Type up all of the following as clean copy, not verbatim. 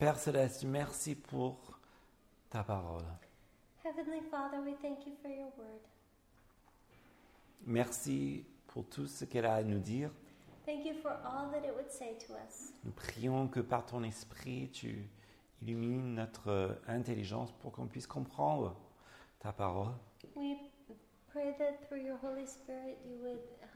Père Céleste, merci pour ta parole. Heavenly Father, we thank you for your word. Merci pour tout ce qu'elle a à nous dire. Thank you for all that it would say to us. Nous prions que par ton esprit, tu illumines notre intelligence pour qu'on puisse comprendre ta parole. We pray that through your Holy Spirit you would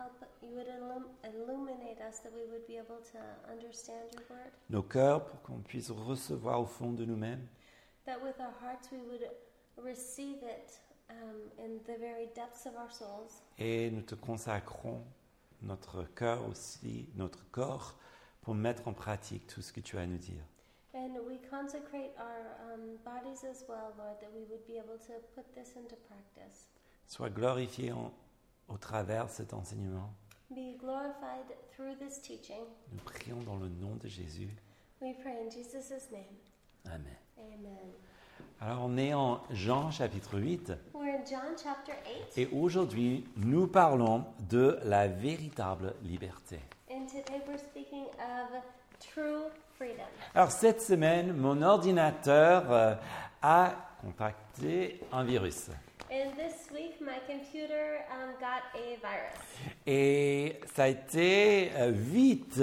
illuminate us, that we would be able to understand your word. Nos cœurs pour qu'on puisse recevoir au fond de nous-mêmes. That with our hearts we would receive it in the very depths of our souls. Et nous te consacrons notre cœur aussi, notre corps, pour mettre en pratique tout ce que tu as à nous dire. And we consecrate our bodies as well, Lord, that we would be able to put this into practice. Sois glorifié au travers de cet enseignement. Be glorified through this teaching. Nous prions dans le nom de Jésus. We pray in Jesus' name. Amen. Amen. Alors on est en Jean chapitre 8 We're in John chapter 8. et aujourd'hui nous parlons de la véritable liberté. And today we're speaking of true freedom. Alors cette semaine, mon ordinateur a contacté un virus. And this week my computer got a virus. Et ça a été vite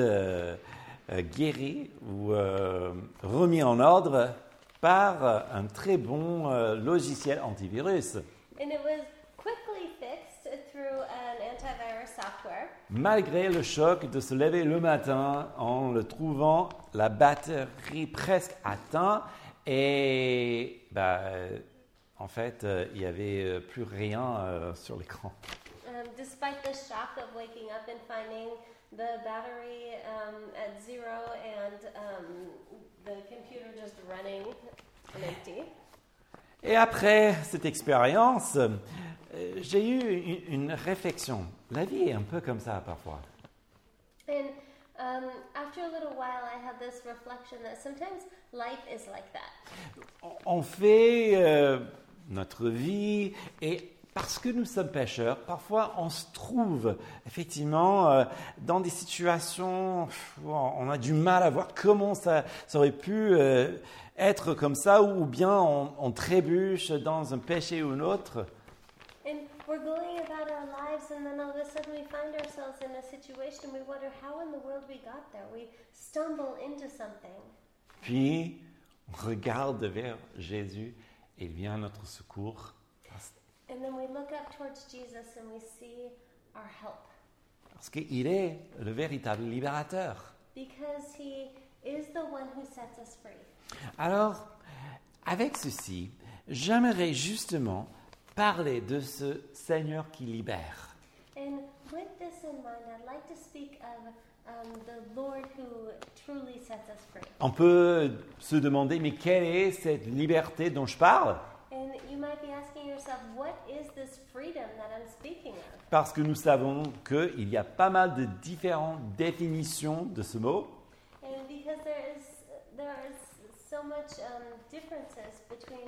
guéri ou remis en ordre par un très bon logiciel antivirus. And it was quickly fixed through an antivirus software. Malgré le choc de se lever le matin en le trouvant la batterie presque atteinte et en fait il n'y avait plus rien sur l'écran. Despite the shock of waking up and finding the battery at zero and the computer just running empty. Et après cette expérience, j'ai eu une réflexion. La vie est un peu comme ça parfois. And after a little while, I had this reflection that sometimes life is like that. On fait notre vie et parce que nous sommes pécheurs, parfois on se trouve effectivement dans des situations où on a du mal à voir comment ça aurait pu être comme ça, ou bien on trébuche dans un péché ou un autre. And we're going about our lives, and then all of a sudden we find ourselves in a situation, we wonder how in the world we got there. We stumble into something. Puis on regarde vers Jésus et il vient à notre secours. And then we look up towards Jesus and we see our help. Parce qu'il est le véritable libérateur. Because he is the one who sets us free. Alors, avec ceci, j'aimerais justement parler de ce Seigneur qui libère. And with this in mind, I'd like to speak of the Lord who truly sets us free. On peut se demander, mais quelle est cette liberté dont je parle ? And you might be asking yourself, what is this freedom that I'm speaking of? Parce que nous savons qu'il y a pas mal de différentes définitions de ce mot. And because there is so much differences between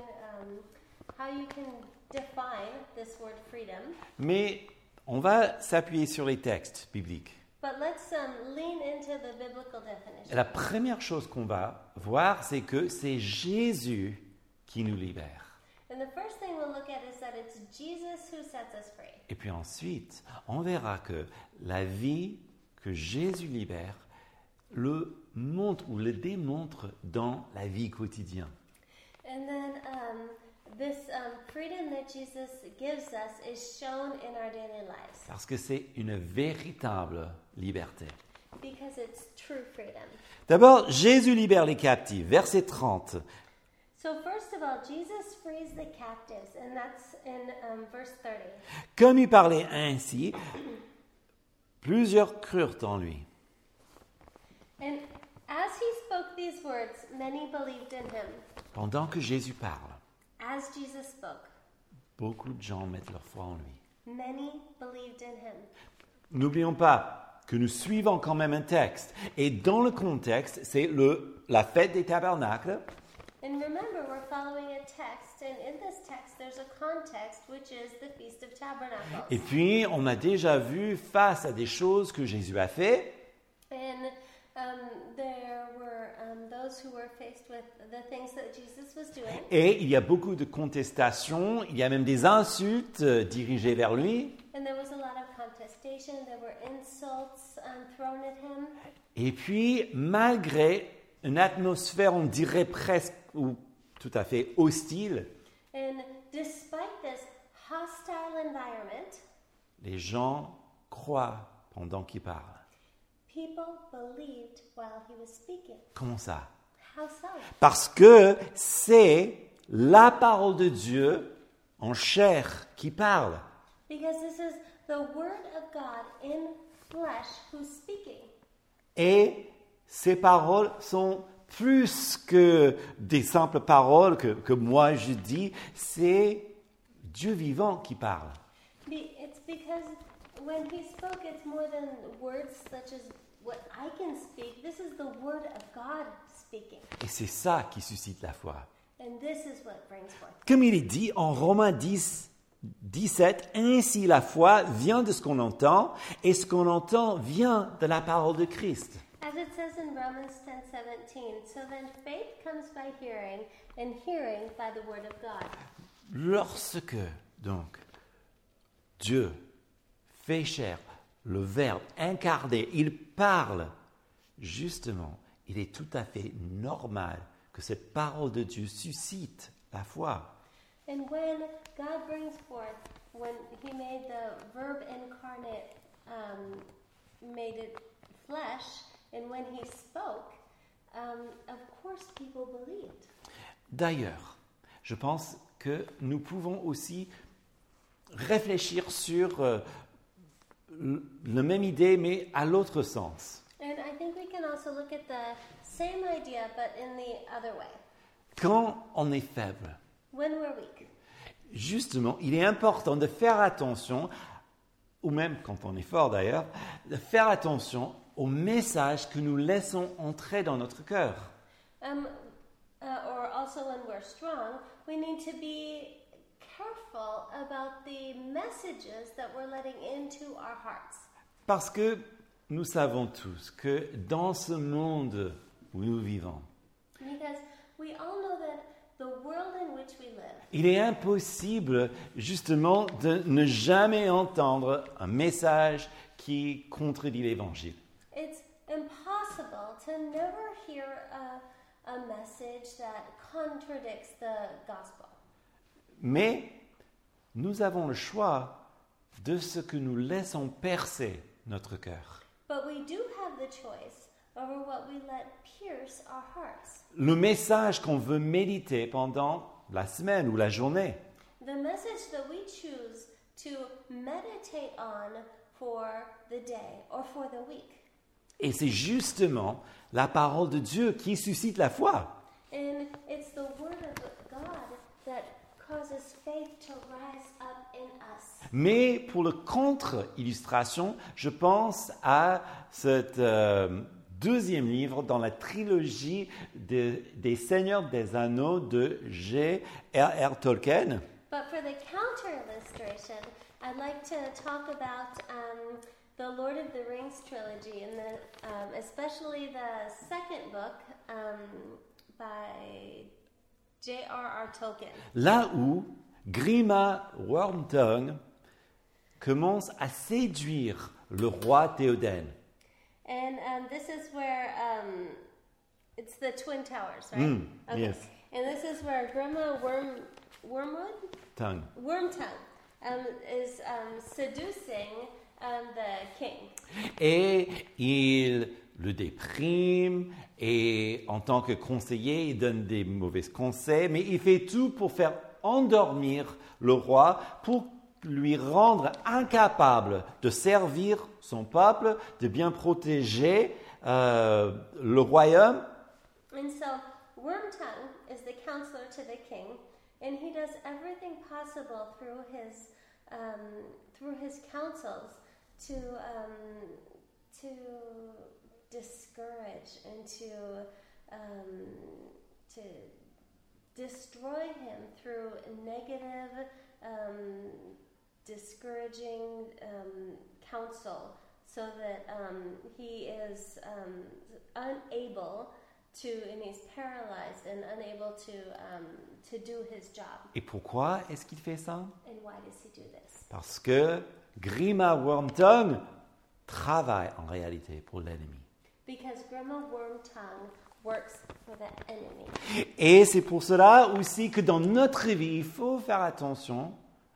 how you can define this word freedom. Mais on va s'appuyer sur les textes bibliques. But let's lean into the biblical definition. La première chose qu'on va voir, c'est que c'est Jésus qui nous libère. And the first thing we'll look at is that it's Jesus who sets us free. Et puis ensuite, on verra que la vie que Jésus libère le montre ou le démontre dans la vie quotidienne. And then this freedom that Jesus gives us is shown in our daily lives. Parce que c'est une véritable liberté. Because it's true freedom. D'abord, Jésus libère les captifs. Verset 30. So first of all, Jesus frees the captives, and that's in verse 30. Comme il parlait ainsi, plusieurs crurent en lui. And as he spoke these words, many believed in him. Pendant que Jésus parle, As Jesus spoke, beaucoup de gens mettent leur foi en lui. many believed in him. N'oublions pas que nous suivons quand même un texte. Et dans le contexte, c'est la fête des tabernacles. And remember, we're following a text, and in this text, there's a context, which is the Feast of Tabernacles. Et puis, on a déjà vu face à des choses que Jésus a fait. And there were those who were faced with with the things that Jesus was doing. Et il y a beaucoup de contestations, il y a même des insultes dirigées vers lui. And there was a lot of contestation. There were insults thrown at him. Et puis, malgré une atmosphère, on dirait presque ou tout à fait hostile, And despite this hostile environment, les gens croient pendant qu'il parle. people believed while he was speaking. Comment ça? How so? Parce que c'est la parole de Dieu en chair qui parle. Because this is the word of God in flesh who's speaking. Et ces paroles sont plus que des simples paroles que moi je dis, c'est Dieu vivant qui parle. It's because when he spoke, it's more than words such as what I can speak. This is the word of God speaking. Et c'est ça qui suscite la foi. And this is what brings forth. Comme il est dit en Romains 10, 17, ainsi la foi vient de ce qu'on entend, et ce qu'on entend vient de la parole de Christ. As it says in Romans 10:17, so then faith comes by hearing, and hearing by the word of God. Lorsque, donc, Dieu fait chair, le Verbe incarné, il parle, justement, il est tout à fait normal que cette parole de Dieu suscite la foi. And when God brings forth, when he made the verb incarnate, made it flesh, and when he spoke, of course people believed. D'ailleurs, je pense que nous pouvons aussi réfléchir sur la même idée, mais à l'autre sens. And I think we can also look at the same idea, but in the other way. Quand on est faible, When we're weak, justement, il est important de faire attention, ou même quand on est fort d'ailleurs, de faire attention au message que nous laissons entrer dans notre cœur. or also when we're strong, we need to be careful about the messages that we're letting into our hearts. Parce que nous savons tous que dans ce monde où nous vivons, Because we all know that the world in which we live, il est impossible justement de ne jamais entendre un message qui contredit l'Évangile. it's impossible to never hear a message that contradicts the gospel. Mais nous avons le choix de ce que nous laissons percer notre cœur. But we do have the choice over what we let pierce our hearts. Le message qu'on veut méditer pendant la semaine ou la journée. The message that we choose to meditate on for the day or for the week. Et c'est justement la parole de Dieu qui suscite la foi. And it's the word of God that causes faith to rise up in us. Mais pour le contre-illustration, je pense à ce deuxième livre dans la trilogie des Seigneurs des Anneaux de J.R.R. Tolkien. But for the counter-illustration, I'd like to talk about the Lord of the Rings trilogy, and especially the second book by J.R.R. Tolkien. Là où Grima Wormtongue commence à séduire le roi Théoden. And this is where it's the Twin Towers, right? Yes. And this is where Grima Tongue. Wormtongue is seducing the king. Et il le déprime, et en tant que conseiller, il donne des mauvais conseils, mais il fait tout pour faire endormir le roi, pour lui rendre incapable de servir son peuple, de bien protéger le royaume. And so Wormtongue is the counselor to the king, and he does everything possible through his counsels to discourage and to destroy him through negative, discouraging counsel, so that he is unable and he's paralyzed and unable to do his job. Et pourquoi est-ce qu'il fait ça? And why does he do this? Parce que Grima Wormtongue travaille en réalité pour l'ennemi. Because Grima Wormtongue works for the enemy. Et c'est pour cela aussi que dans notre vie, il faut faire attention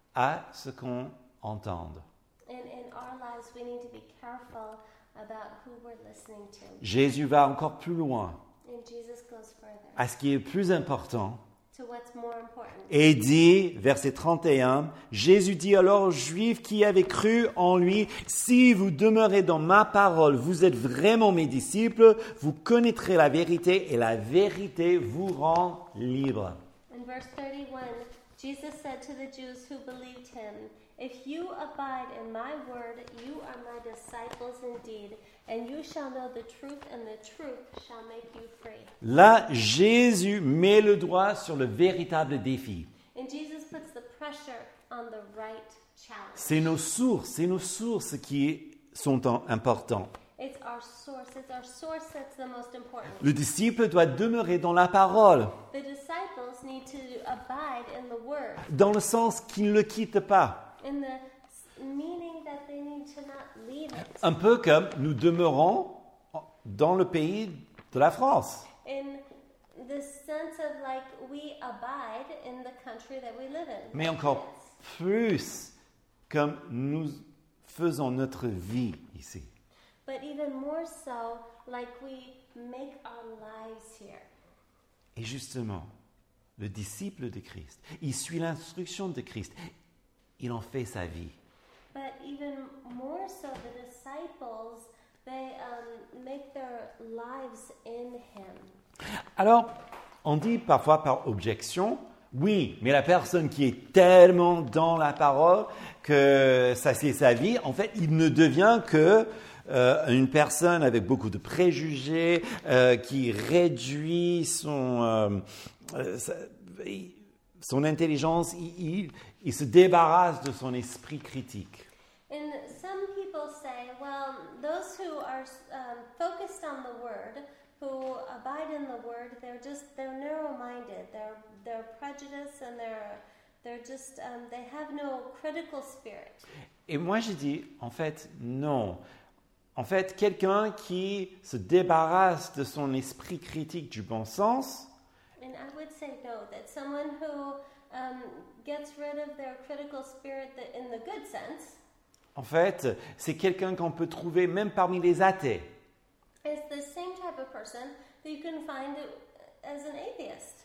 à ce qu'on entend. And in our lives, we need to be careful about who we're listening to. Jésus va encore plus loin, And Jesus goes further à ce qui est plus important, to what's more important. et dit, verset 31, Jésus dit alors aux Juifs qui avaient cru en lui, « Si vous demeurez dans ma parole, vous êtes vraiment mes disciples, vous connaîtrez la vérité et la vérité vous rend libre. » In verse 31, Jesus said to the Jews who believed him, "If you abide in my word, you are my disciples indeed, and you shall know the truth, and the truth shall make you free." Là, Jésus met le doigt sur le véritable défi. And Jesus puts the pressure on the right challenge. C'est nos sources qui sont importantes. It's our source that's the most important. Le disciple doit demeurer dans la parole, The disciples need to abide in the word, dans le sens qu'il ne le quitte pas. in the meaning that they need to not leave it. Un peu comme nous demeurons dans le pays de la France. In the sense of like we abide in the country that we live in. Mais encore plus comme nous faisons notre vie ici. But even more so, like we make our lives here. Et justement, le disciple de Christ, il suit l'instruction de Christ, il en fait sa vie. But even more so, the disciples, they make their lives in him. Alors, on dit parfois par objection, oui, mais la personne qui est tellement dans la parole que ça c'est sa vie, en fait, il ne devient que une personne avec beaucoup de préjugés qui réduit son intelligence, il se débarrasse de son esprit critique. And some people say, well, those who are focused on the word, who abide in the word, they're narrow-minded, they're prejudiced, and they're just they have no critical spirit. Et moi je dis, en fait, non. En fait, quelqu'un qui se débarrasse de son esprit critique du bon sens, And I would say no, that someone who gets rid of their critical spirit in the good sense, en fait, c'est quelqu'un qu'on peut trouver même parmi les athées. is the same type of person that you can find as an atheist.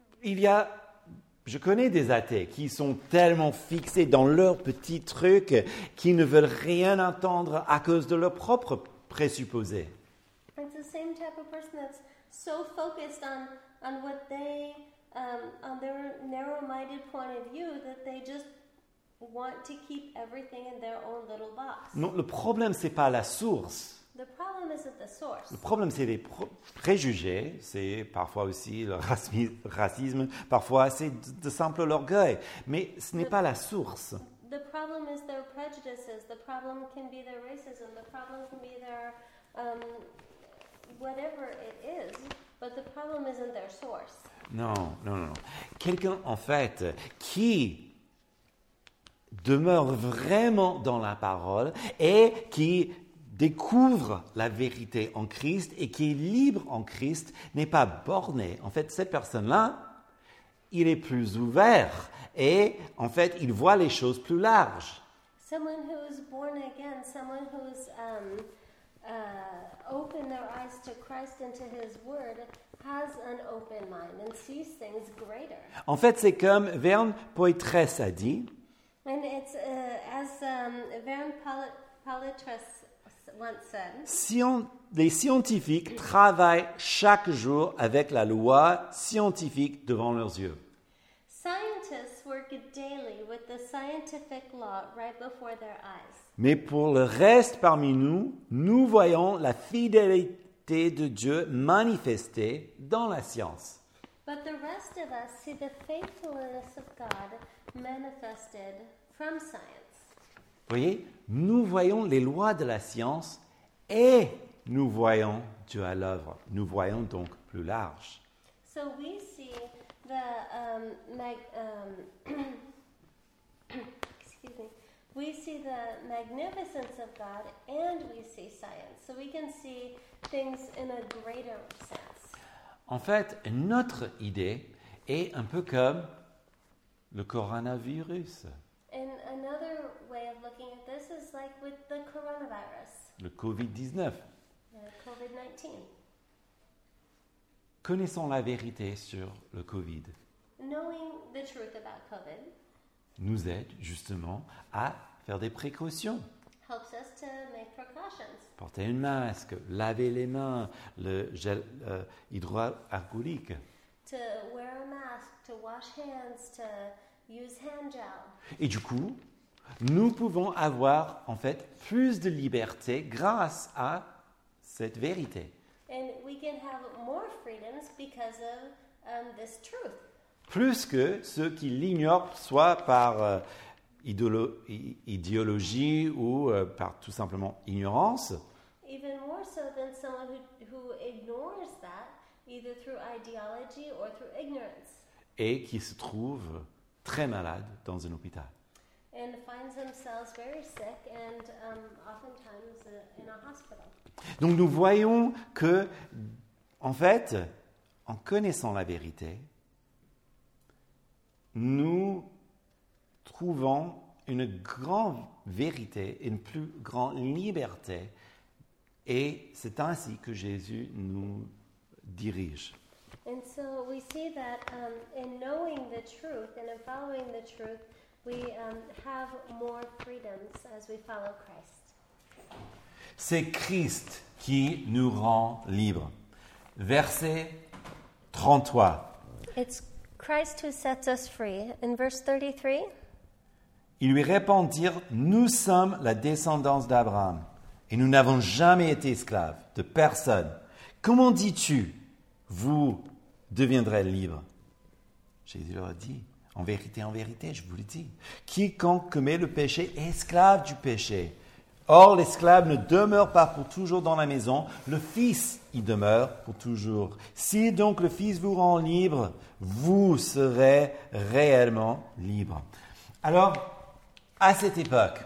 Je connais des athées qui sont tellement fixés dans leur petit truc qu'ils ne veulent rien entendre à cause de leurs propres présupposés. It's the same type of person that's so focused on what they, on their narrow-minded point of view that they just want to keep everything in their own little box. Non, le problème, c'est pas la source. The problem isn't the source. Le problème, c'est les préjugés, c'est parfois aussi le racisme, parfois c'est de simple orgueil, mais ce n'est pas la source. The problem is their prejudices. The problem can be their racism. The problem can be their whatever it is. But the problem isn't their source. Non. Quelqu'un, en fait, qui demeure vraiment dans la parole et qui découvre la vérité en Christ et qui est libre en Christ n'est pas borné. En fait, cette personne-là, il est plus ouvert et en fait, il voit les choses plus larges. Someone who's born again, someone who's opened their eyes to Christ and to His Word, has an open mind and sees things greater. En fait, c'est comme Vern Poitres a dit, And it's as Vern Poitras once said, les scientifiques travaillent chaque jour avec la loi scientifique devant leurs yeux. scientists work daily with the scientific law right before their eyes. Mais pour le reste parmi nous, nous voyons la fidélité de Dieu manifestée dans la science. But the rest of us see the faithfulness of God manifested from science. Vous voyez, nous voyons les lois de la science et nous voyons Dieu à l'œuvre. Nous voyons donc plus large. So we see excuse me. We see the magnificence of God and we see science. So we can see things in a greater sense. En fait, notre idée est un peu comme le coronavirus, And another way of looking at this is like with the coronavirus, le Covid-19. COVID-19. Connaissons la vérité sur le Covid Knowing the truth about COVID nous aide justement à faire des précautions. helps us to make precautions. Porter un masque, laver les mains, le gel hydroalcoolique. To wear a mask, to wash hands, to use hand gel. Et du coup, nous pouvons avoir en fait plus de liberté grâce à cette vérité. And we can have more freedoms because of this truth. Plus que ceux qui l'ignorent, soit par idéologie ou par tout simplement ignorance. Even more so than someone who ignores that, either through ideology or through ignorance, Et qui se trouvent très malades dans un hôpital. and finds themselves very sick and oftentimes in a hospital. Donc nous voyons que, en fait, en connaissant la vérité, nous trouvons une grande vérité, une plus grande liberté, et c'est ainsi que Jésus nous dirige. And so we see that in knowing the truth and in following the truth, we have more freedoms as we follow Christ. C'est Christ qui nous rend libres. Verset 33. It's Christ who sets us free. In verse 33, Ils lui répondirent, « Nous sommes la descendance d'Abraham, et nous n'avons jamais été esclaves de personne. Comment dis-tu, vous deviendrez libres ?» Jésus leur a dit, « En vérité, je vous le dis, quiconque commet le péché est esclave du péché. Or, l'esclave ne demeure pas pour toujours dans la maison, le Fils y demeure pour toujours. Si donc le Fils vous rend libre, vous serez réellement libre. » Alors, à cette époque,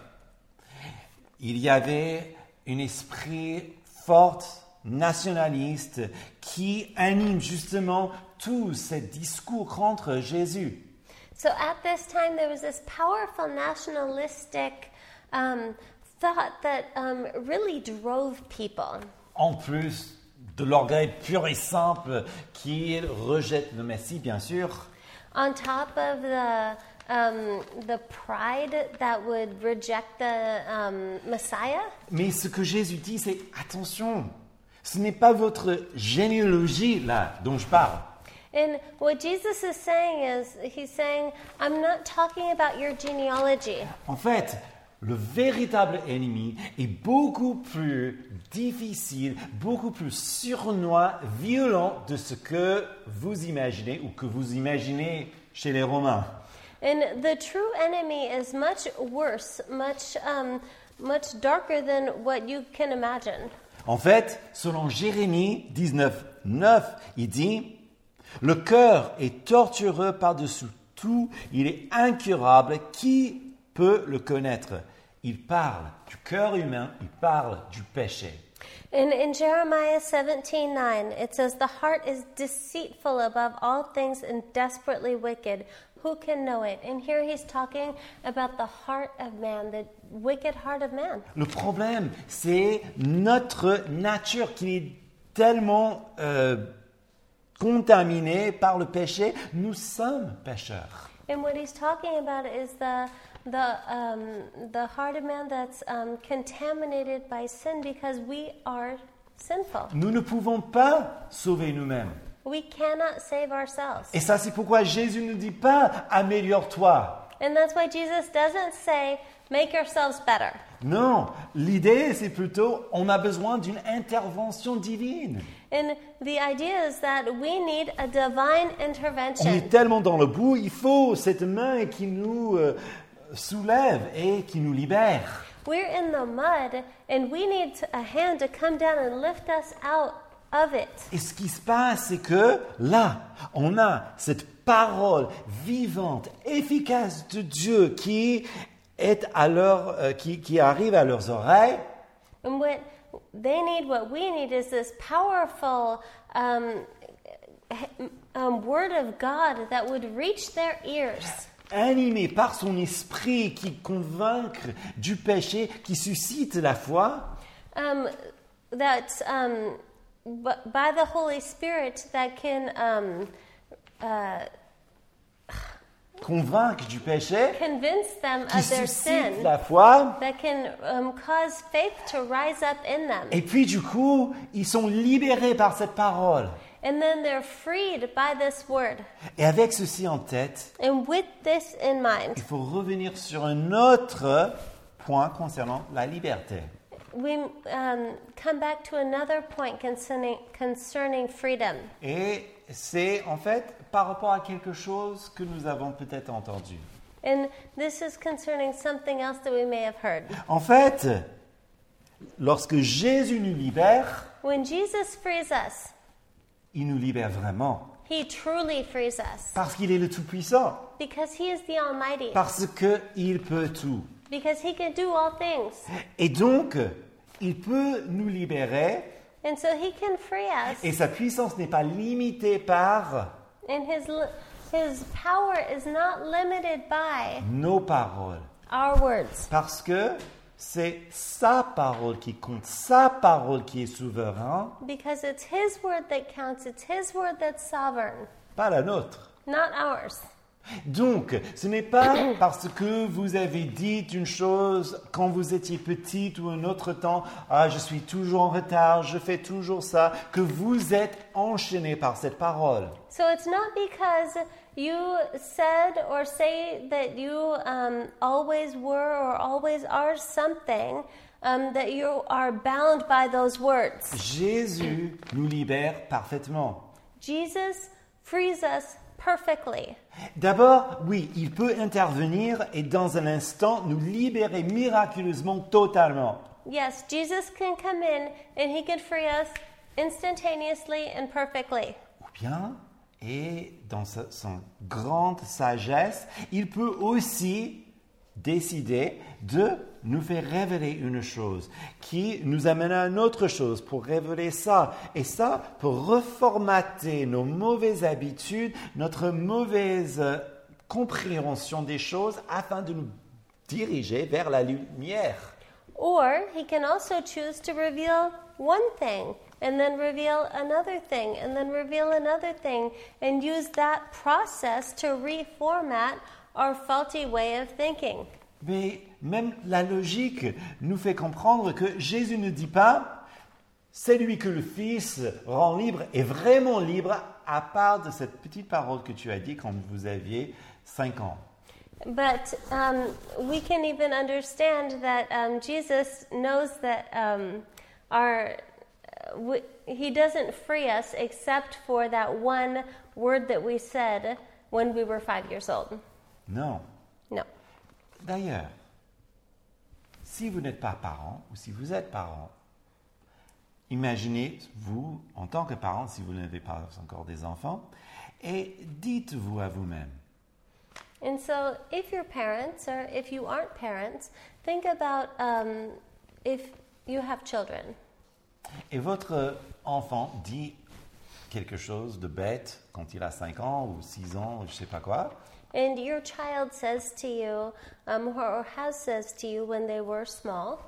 il y avait un esprit fort, nationaliste, qui anime justement tous ces discours contre Jésus. so at this time there was this powerful nationalistic thought that really drove people. En plus de l'orgueil pur et simple qui rejette le Messie, bien sûr. On top of the pride that would reject the Messiah. Mais ce que Jésus dit, c'est attention, ce n'est pas votre généalogie là dont je parle. And what Jesus is saying is, he's saying, I'm not talking about your genealogy. En fait, le véritable ennemi est beaucoup plus difficile, beaucoup plus sournois, violent de ce que vous imaginez ou que vous imaginez chez les Romains. And the true enemy is much worse, much darker than what you can imagine. En fait, selon Jérémie 19:9, il dit « Le cœur est tortureux par-dessus tout, il est incurable, qui peut le connaître ?» Il parle du cœur humain, il parle du péché. In Jeremiah 17:9, it says, "The heart is deceitful above all things and desperately wicked. Who can know it?" And here he's talking about the heart of man, the wicked heart of man. Le problème, c'est notre nature qui est tellement contaminée par le péché. Nous sommes pécheurs. And what he's talking about is the heart of man that's contaminated by sin because we are sinful. Nous ne pouvons pas sauver nous-mêmes. We cannot save ourselves. Et ça, c'est pourquoi Jésus ne dit pas « améliore-toi ». And that's why Jesus doesn't say, make yourselves better. Non, l'idée, c'est plutôt on a besoin d'une intervention divine. And the idea is that we need a divine On intervention. est tellement dans le bout, il faut cette main qui nous soulève et qui nous libère. we're in the mud and we need a hand to come down and lift us out of it. Et ce qui se passe, c'est que là, on a cette parole vivante, efficace de Dieu qui est qui arrive à leurs oreilles. And what they need, what we need, is this powerful word of God that would reach their ears. Animé par son esprit qui convainc du péché, qui suscite la foi. By the Holy Spirit that can Convaincre du péché, convince them qui of their suscite sin, la foi. that can cause faith to rise up in them. Et puis du coup, ils sont libérés par cette parole. And then they're freed by this word. Et avec ceci en tête, And with this in mind, il faut revenir sur un autre point concernant la liberté. we come back to another point concerning freedom. Et c'est en fait par rapport à quelque chose que nous avons peut-être entendu. And this is concerning something else that we may have heard. En fait, lorsque Jésus nous libère, When Jesus frees us, il nous libère vraiment. he truly frees us. Parce qu'il est le Tout-Puissant. Because he is the Almighty. Parce qu'il peut tout. Because he can do all things. Et donc, il peut nous libérer. And so he can free us. Et sa puissance n'est pas limitée par And his power is not limited by nos paroles. our words. Parce que c'est sa parole qui compte, sa parole qui est souveraine, Because it's his word that counts. It's his word that's sovereign, pas la nôtre. not ours. Donc, ce n'est pas parce que vous avez dit une chose quand vous étiez petite ou un autre temps, ah, je suis toujours en retard, je fais toujours ça, que vous êtes enchaîné par cette parole. So it's not because you said or say that you always were or always are something that you are bound by those words. Jésus nous libère parfaitement. Jesus frees us perfectly. D'abord, oui, il peut intervenir et dans un instant nous libérer miraculeusement totalement. Yes, Jesus can come in and he can free us instantaneously and perfectly. Ou bien, et dans son grande sagesse, il peut aussi décider de nous faire révéler une chose qui nous amène à une autre chose pour révéler ça. Et ça, pour reformater nos mauvaises habitudes, notre mauvaise compréhension des choses afin de nous diriger vers la lumière. Or he can also choose to reveal one thing and then reveal another thing and then reveal another thing and use that process to reformat our faulty way of thinking. Mais même la logique nous fait comprendre que Jésus ne dit pas « celui que le Fils rend libre est vraiment libre » à part de cette petite parole que tu as dit quand vous aviez 5 ans. But we can even understand that Jesus knows that he doesn't free us except for that one word that we said when we were 5 years old. Non. No. D'ailleurs, si vous n'êtes pas parent ou si vous êtes parent, imaginez vous, en tant que parent, si vous n'avez pas encore des enfants, et dites-vous à vous-même, And so if you're parents or if you aren't parents, think about if you have children. et votre enfant dit quelque chose de bête quand il a 5 ans ou 6 ans ou je ne sais pas quoi, And your child says to you, or has says to you when they were small,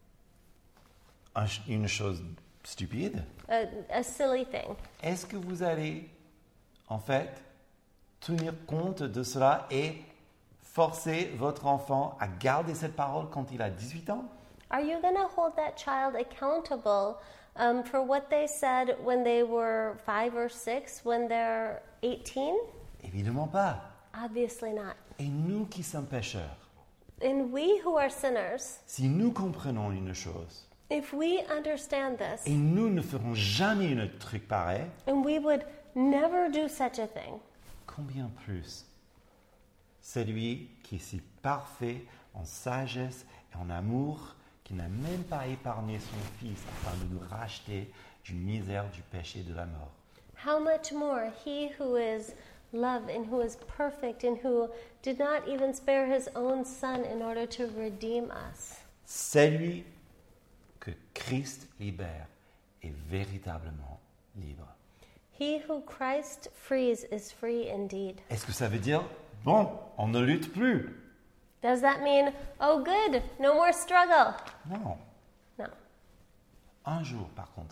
une chose stupide, a silly thing. est-ce que vous allez, en fait, tenir compte de cela et forcer votre enfant à garder cette parole quand il a 18 ans? Are you going to hold that child accountable for what they said when they were 5 or 6, when they're 18? Évidemment pas. Obviously not. Et nous qui sommes pécheurs, And we who are sinners, si nous comprenons une chose, if we understand this, et nous ne ferons jamais un truc pareil, and we would never do such a thing, combien plus celui qui est si parfait en sagesse et en amour qui n'a même pas épargné son Fils afin de nous racheter du misère, du péché, de la mort. How much more he who is love and who is perfect and who did not even spare his own son in order to redeem us. Celui que Christ libère est véritablement libre. He who Christ frees is free indeed. Est-ce que ça veut dire, bon, on ne lutte plus? Does that mean, oh good, no more struggle? Non. No. Un jour, par contre,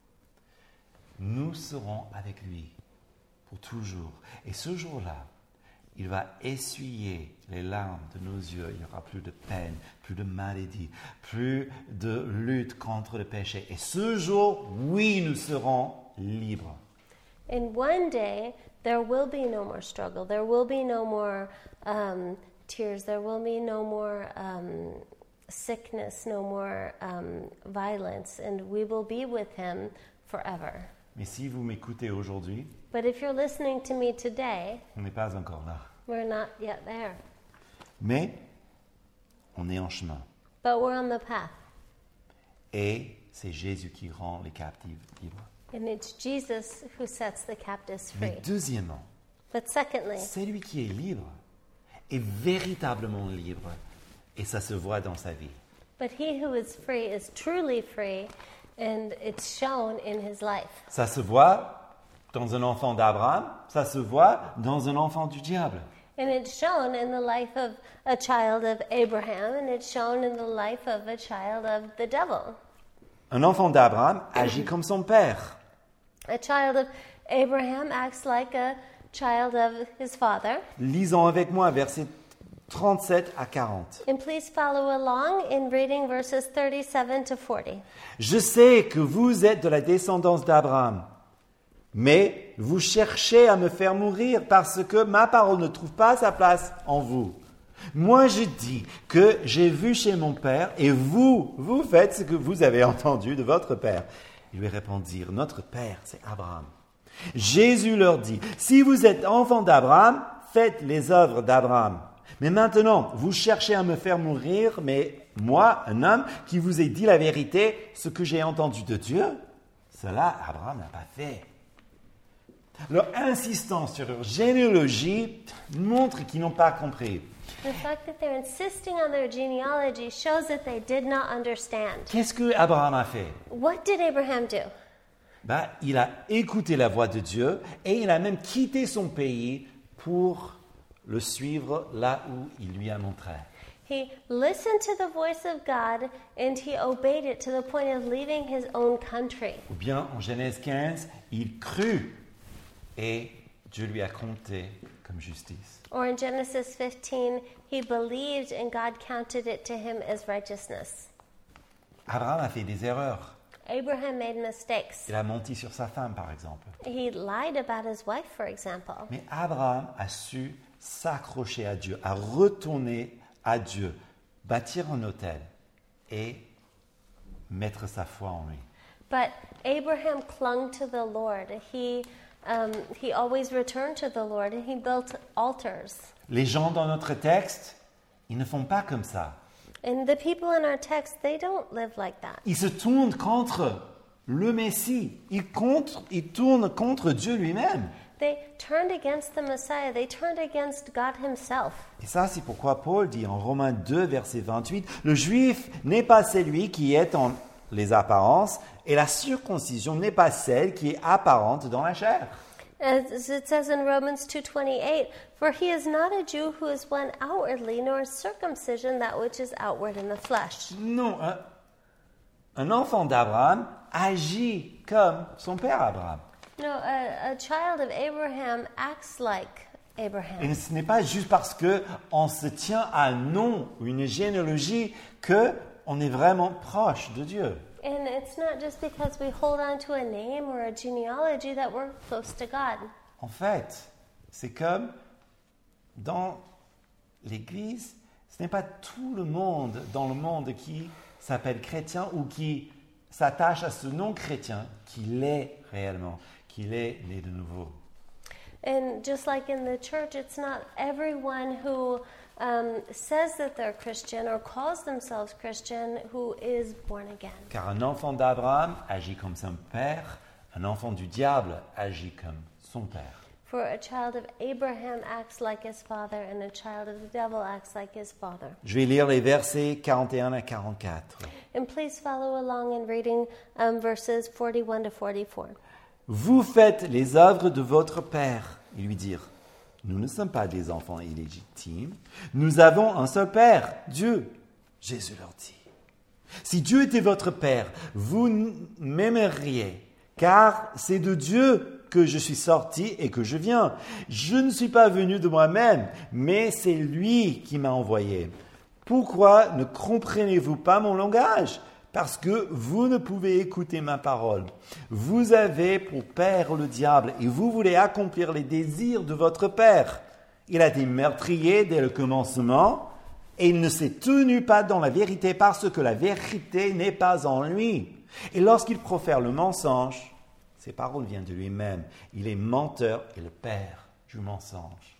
nous serons avec lui pour toujours. Et ce jour-là, il va essuyer les larmes de nos yeux. Il n'y aura plus de peine, plus de maladie, plus de lutte contre le péché. Et ce jour, oui, nous serons libres. And one day, there will be no more struggle. There will be no more tears. There will be no more sickness, no more violence. And we will be with him forever. Mais si vous m'écoutez aujourd'hui, But if you're listening to me today, on n'est pas encore là. we're not yet there. Mais on est en chemin. But we're on the path. Et c'est Jésus qui rend les captifs libres. And it's Jesus who sets the captives Mais free. deuxièmement, But secondly, celui qui est libre est véritablement libre. Et ça se voit dans sa vie. but he who is free is truly free, and it's shown in his life. Ça se voit dans un enfant d'Abraham, ça se voit dans un enfant du diable. And it's shown in the life of a child of Abraham, and it's shown in the life of a child of the devil. Un enfant d'Abraham agit comme son père. A child of Abraham acts like a child of his father. Lisons avec moi versets 37 à 40. And please follow along in reading verses 37 to 40. Je sais que vous êtes de la descendance d'Abraham, mais vous cherchez à me faire mourir parce que ma parole ne trouve pas sa place en vous. Moi, je dis que j'ai vu chez mon père et vous faites ce que vous avez entendu de votre père. Ils lui répondirent, notre père, c'est Abraham. Jésus leur dit, si vous êtes enfants d'Abraham, faites les œuvres d'Abraham. Mais maintenant, vous cherchez à me faire mourir, mais moi, un homme qui vous ai dit la vérité, ce que j'ai entendu de Dieu, cela, Abraham n'a pas fait. Leur insistance sur leur généalogie montre qu'ils n'ont pas compris. The fact that they're insisting on their genealogy shows that they did not understand. Qu'est-ce que Abraham a fait? What did Abraham do? Il a écouté la voix de Dieu et il a même quitté son pays pour le suivre là où il lui a montré. He listened to the voice of God and he obeyed it to the point of leaving his own country. Ou bien en Genèse 15, il crut et Dieu lui a compté comme justice. Or in Genesis 15, he believed and God counted it to him as righteousness. Abraham a fait des erreurs. Abraham made mistakes. Il a menti sur sa femme, par exemple. He lied about his wife, for example. Mais Abraham a su s'accrocher à Dieu, à retourner à Dieu, bâtir un autel et mettre sa foi en lui. But Abraham clung to the Lord. He always returned to the Lord and he built altars. Les gens dans notre texte, ils ne font pas comme ça. And the people in our text, they don't live like that. Ils se tournent contre le Messie. Ils tournent contre Dieu lui-même. They turned against the Messiah. They turned against God himself. Et ça, c'est pourquoi Paul dit en Romains 2, verset 28, « Le juif n'est pas celui qui est en les apparences, et la circoncision n'est pas celle qui est apparente dans la chair. » As it says in Romans 2:28, for he is not a Jew who is one outwardly, nor is circumcision that which is outward in the flesh. Non, un enfant d'Abraham agit comme son père Abraham. No, a child of Abraham acts like Abraham. Et ce n'est pas juste parce qu'on se tient à un nom ou une généalogie qu'on est vraiment proche de Dieu. And it's not just because we hold on to a name or a genealogy that we're close to God. En fait, c'est comme dans l'Église, ce n'est pas tout le monde dans le monde qui s'appelle chrétien ou qui s'attache à ce nom chrétien qu'il est réellement, qu'il est né de nouveau. And just like in the church, it's not everyone who says that they're Christian or calls themselves Christian who is born again. Car un enfant d'Abraham agit comme son père, un enfant du diable agit comme son père. For a child of Abraham acts like his father, and a child of the devil acts like his father. Je vais lire les versets 41 à 44. And please follow along in reading verses 41 to 44. Vous faites les œuvres de votre père. Ils lui dirent, nous ne sommes pas des enfants illégitimes. Nous avons un seul père, Dieu. Jésus leur dit, si Dieu était votre père, vous m'aimeriez, car c'est de Dieu que je suis sorti et que je viens. Je ne suis pas venu de moi-même, mais c'est lui qui m'a envoyé. Pourquoi ne comprenez-vous pas mon langage ? Parce que vous ne pouvez écouter ma parole. Vous avez pour père le diable et vous voulez accomplir les désirs de votre père. Il a été meurtrier dès le commencement et il ne s'est tenu pas dans la vérité parce que la vérité n'est pas en lui. Et lorsqu'il profère le mensonge, ses paroles viennent de lui-même. Il est menteur et le père du mensonge.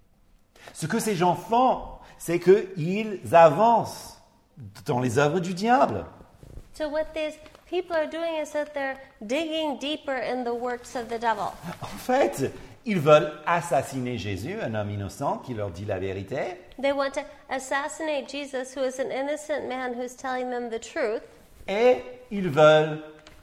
Ce que ces gens font, c'est qu'ils avancent dans les œuvres du diable. So what these people are doing is that they're digging deeper in the works of the devil. En fait, ils veulent assassiner Jésus, un homme innocent qui leur dit la vérité. They want to assassinate Jesus, who is an innocent man who's telling them the truth. Et ils veulent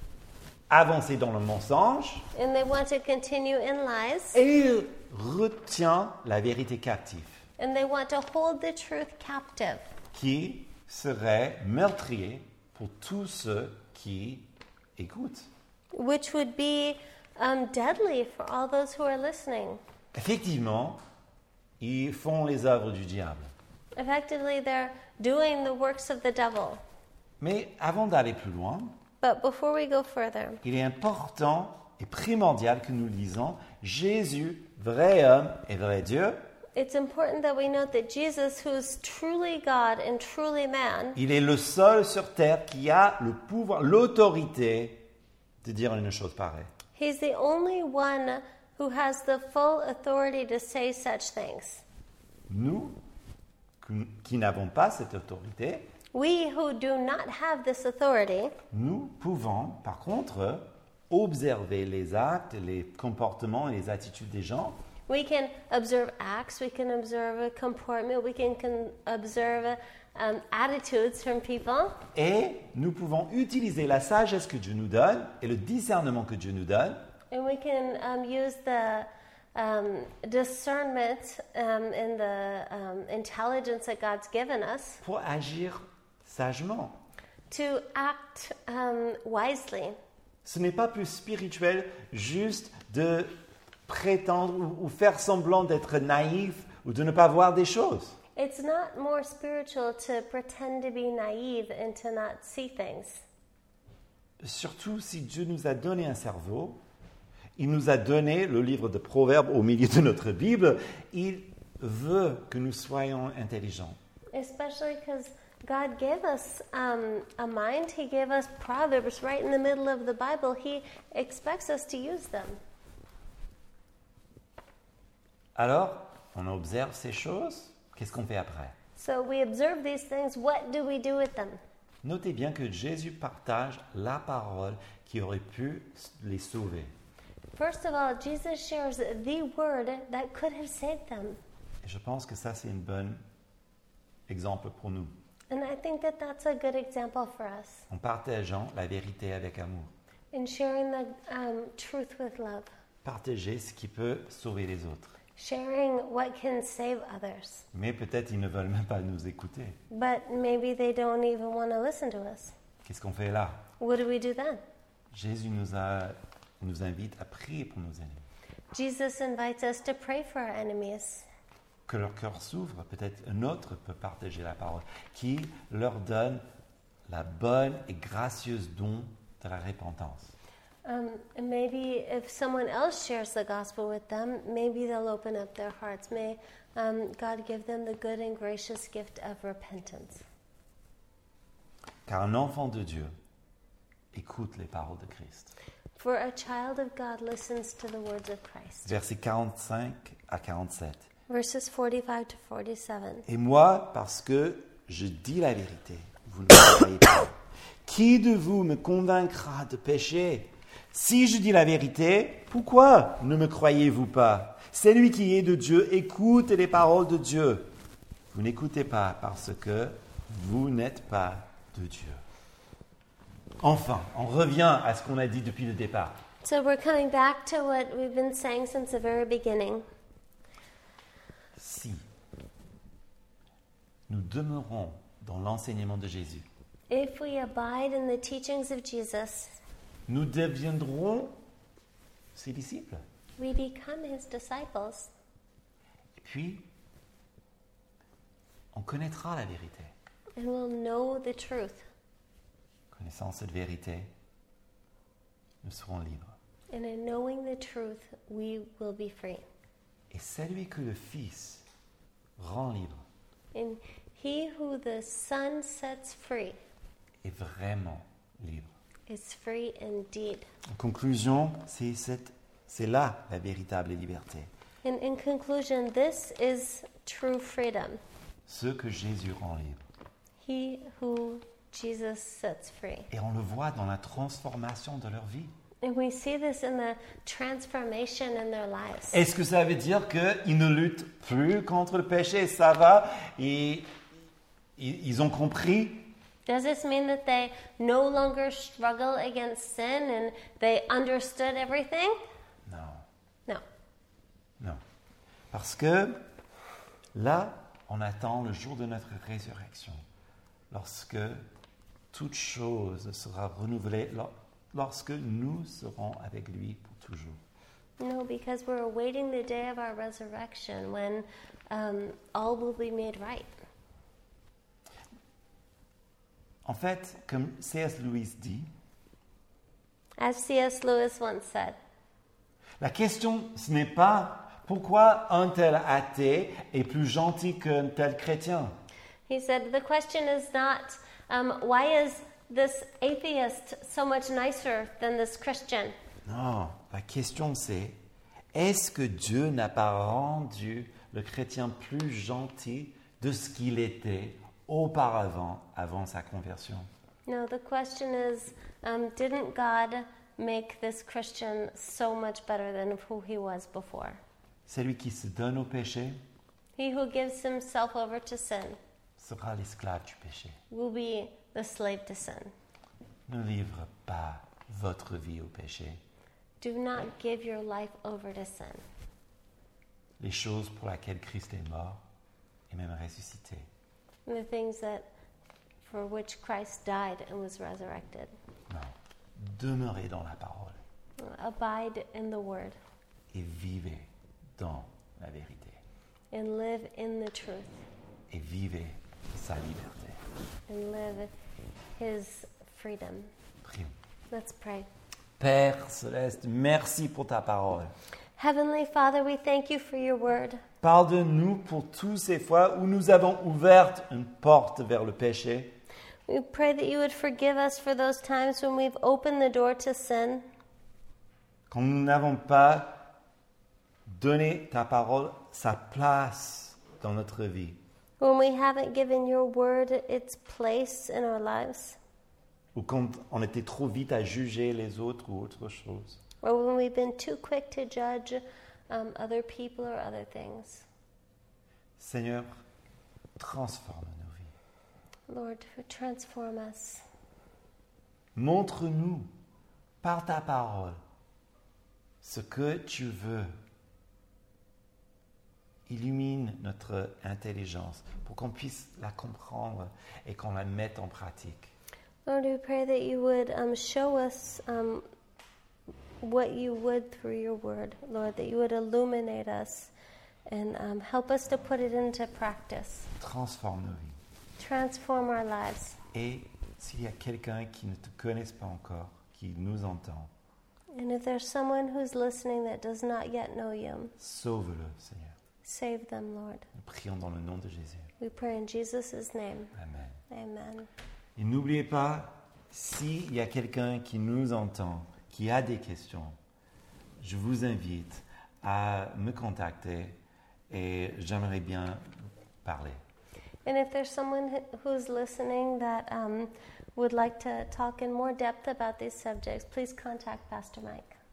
avancer dans le mensonge. And they want to continue in lies. Et ils retiennent la vérité captive, And they want to hold the truth captive, qui serait meurtrier pour tous ceux qui écoutent. which would be deadly for all those who are listening. Effectivement, ils font les œuvres du diable. Effectively, they're doing the works of the devil. Mais avant d'aller plus loin, But before we go further, il est important et primordial que nous lisons Jésus, vrai homme et vrai Dieu. it's important that we note that Jesus, who's truly God and truly man, Il est le seul sur terre qui a le pouvoir, l'autorité de dire une chose pareille. he's the only one who has the full authority to say such things. Nous, qui n'avons pas cette autorité, We who do not have this authority, nous pouvons, par contre, observer les actes, les comportements et les attitudes des gens we can observe acts, we can observe a comportment, we can observe attitudes from people, et nous pouvons utiliser la sagesse que Dieu nous donne et le discernement que Dieu nous donne and we can use the discernment and the intelligence that God's given us pour agir sagement. to act wisely. Ce n'est pas plus spirituel juste de prétendre ou faire semblant d'être naïf ou de ne pas voir des choses. It's not more spiritual to pretend to be naive and to not see things. Surtout si Dieu nous a donné un cerveau, il nous a donné le livre de Proverbes au milieu de notre Bible, il veut que nous soyons intelligents. Especially because God gave us a mind. He gave us Proverbs right in the middle of the Bible. He expects us to use them. Alors, on observe ces choses, qu'est-ce qu'on fait après? So we observe these things. What do we do with them? Notez bien que Jésus partage la parole qui aurait pu les sauver. First of all, Jesus shares the word that could have saved them. Et je pense que ça, c'est un bon exemple pour nous. And I think that that's a good example for us En partageant la vérité avec amour. in sharing the truth with love, Partager ce qui peut sauver les autres. sharing what can save others. Mais peut-être ils ne veulent même pas nous écouter. But maybe they don't even want to listen to us. Qu'est-ce qu'on fait là? What do we do then? Jésus nous invite à prier pour nos ennemis. Jesus invites us to pray for our enemies, Que leur cœur s'ouvre, peut-être un autre peut partager la parole, qui leur donne la bonne et gracieuse don de la repentance. and maybe if someone else shares the gospel with them, maybe they'll open up their hearts. May God give them the good and gracious gift of repentance. Car un enfant de Dieu écoute les paroles de Christ. For a child of God listens to the words of Christ. Versets 45 à 47. Verses 45 to 47. Et moi, parce que je dis la vérité, vous ne me croyez pas. Qui de vous me convaincra de péché? Si je dis la vérité, pourquoi ne me croyez-vous pas? Celui qui est de Dieu écoute les paroles de Dieu. Vous n'écoutez pas parce que vous n'êtes pas de Dieu. Enfin, on revient à ce qu'on a dit depuis le départ. So we're coming back to what we've been saying since the very beginning. Si nous demeurons dans l'enseignement de Jésus, If we abide in the teachings of Jesus, nous deviendrons ses disciples. we become his disciples. Et puis, on connaîtra la vérité. And we'll know the truth. Connaissant cette vérité, nous serons libres. And in knowing the truth, we will be free. Et celui que le Fils rend libre And he who the Son sets free est vraiment libre. is free indeed. En conclusion, c'est là la véritable liberté. And in conclusion, this is true freedom. Ce que Jésus rend libre. He who Jesus sets free. Et on le voit dans la transformation de leur vie. And we see this in the transformation in their lives. Est-ce que ça veut dire qu'ils ne luttent plus contre le péché? Ça va? Et ils ont compris? Does this mean that they no longer struggle against sin and they understood everything? Non, No. non. Parce que là, on attend le jour de notre résurrection, lorsque toute chose sera renouvelée, lorsque nous serons avec lui pour toujours. No, because we're awaiting the day of our resurrection when all will be made right. En fait, comme C.S. Lewis dit, As C.S. Lewis once said, la question, ce n'est pas pourquoi un tel athée est plus gentil qu'un tel chrétien. he said, the question is not why is this atheist so much nicer than this Christian? Non, la question c'est, est-ce que Dieu n'a pas rendu le chrétien plus gentil de ce qu'il était auparavant, avant sa conversion? No, the question is, didn't God make this Christian so much better than who he was before? Celui qui se donne au péché He who gives himself over to sin sera l'esclave du péché. will be the slave to sin. Ne livre pas votre vie au péché. Do not give your life over to sin. Les choses pour lesquelles Christ est mort et même ressuscité. The things that for which Christ died and was resurrected. Non. Demeurez dans la parole Abide in the word et vivez dans la vérité. and live in the truth Et vivez sa liberté. and live his freedom. Prions. Let's pray. Père Céleste, merci pour ta parole. Heavenly Father, we thank you for your word. Pardonne-nous pour toutes ces fois où nous avons ouvert une porte vers le péché, We pray that you would forgive us for those times when we've opened the door to sin, quand nous n'avons pas donné ta parole sa place dans notre vie, when we haven't given your word its place in our lives, ou quand on était trop vite à juger les autres ou autre chose. or when we've been too quick to judge other people or other things. Seigneur, transforme nos vies. Lord, transform us. Montre-nous par ta parole ce que tu veux. Illumine notre intelligence pour qu'on puisse la comprendre et qu'on la mette en pratique. Lord, we pray that you would show us what you would through your word, Lord, that you would illuminate us and help us to put it into practice. Transforme nos vies. Transform our lives. Et s'il y a quelqu'un qui ne te connaisse pas encore, qui nous entend, And if there's someone who's listening that does not yet know you, sauve-le, Seigneur. save them, Lord. Nous prions dans le nom de Jésus. We pray in Jesus' name. Amen. Amen. Et n'oubliez pas, s'il y a quelqu'un qui nous entend, qui a des questions, je vous invite à me contacter et j'aimerais bien parler. And if there's someone who's listening that would like to talk in more depth about these subjects, please contact Pastor Mike.